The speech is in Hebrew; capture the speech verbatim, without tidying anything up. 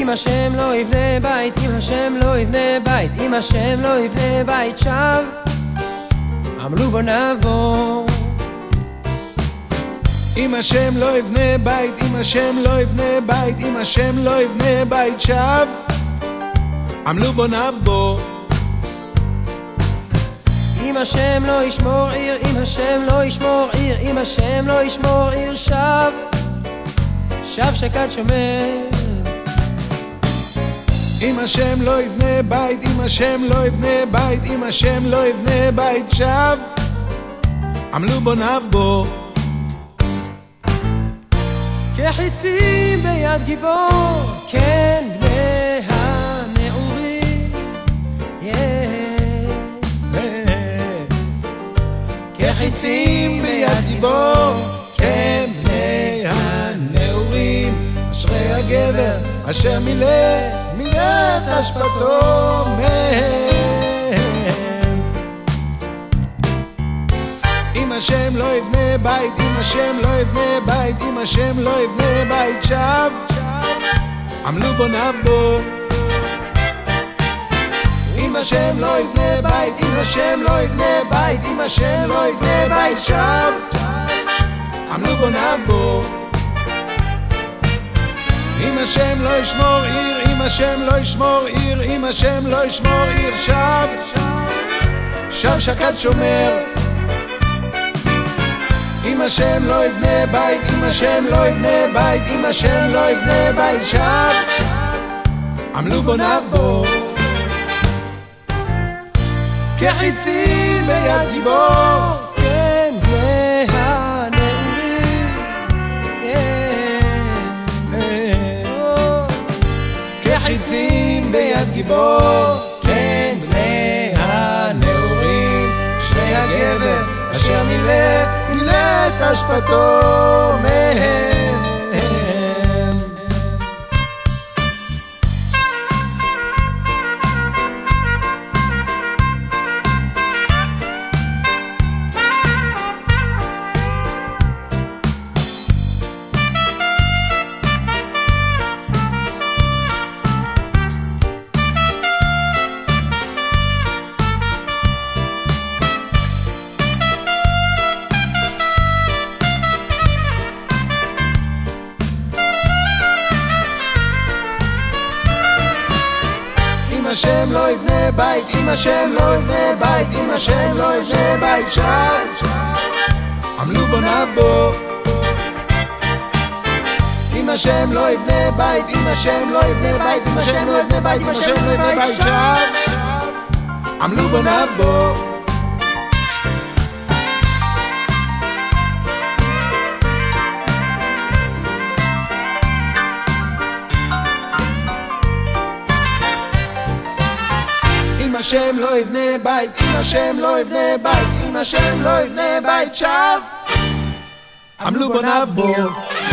אם השם לא יבנה בית, אם השם לא יבנה בית, אם השם לא יבנה בית שב, עמלו בוניו בו. אם השם לא יבנה בית, אם השם לא יבנה בית, אם השם לא יבנה בית שב, עמלו בוניו בו. אם השם לא ישמור עיר, אם השם לא ישמור עיר, אם השם לא ישמור עיר שב, שב שקד שומר. אם השם לא יבנה בית, אם השם לא יבנה בית, אם השם לא יבנה בית שב, עמלו בוניו בו. כחיצים ביד גיבור, כן בני הנעורים, כחיצים ביד גיבור, כן בני הנעורים. אשרי הגבר אשר מילא מילא את אשפתו מהם. אם השם לא יבנה בית, אם השם לא יבנה בית, אם השם לא יבנה בית שב, עמלו בוניו בו. אם השם לא יבנה בית, אם השם לא יבנה בית, אם השם לא יבנה בית שב, עמלו בוניו בו. אם השם לא ישמור עיר, אם השם לא ישמור עיר, אם השם לא ישמור עיר שב, שב שקד שומר. אם השם לא יבנה בית, אם השם לא יבנה בית, אם השם לא יבנה בית שב, עמלו בוניו בו. כחיצים ביד גיבור, כן בני הנעורים, כחיצים ביד גיבור, כן בני הנעורים. אשרי הגבר אשר מילא מילא את אשפתו מהם. אם השם לא יבנה בית, אם השם לא יבנה בית, אם השם לא יבנה בית שב, עמלו בוניו בו. אם השם לא יבנה בית, אם השם לא יבנה בית, אם השם לא יבנה בית, אם השם לא יבנה בית שב, עמלו בוניו בו. אם השם לא יבנה בית, אם השם לא יבנה בית, אם השם לא יבנה בית שב, עמלו בוניו בו.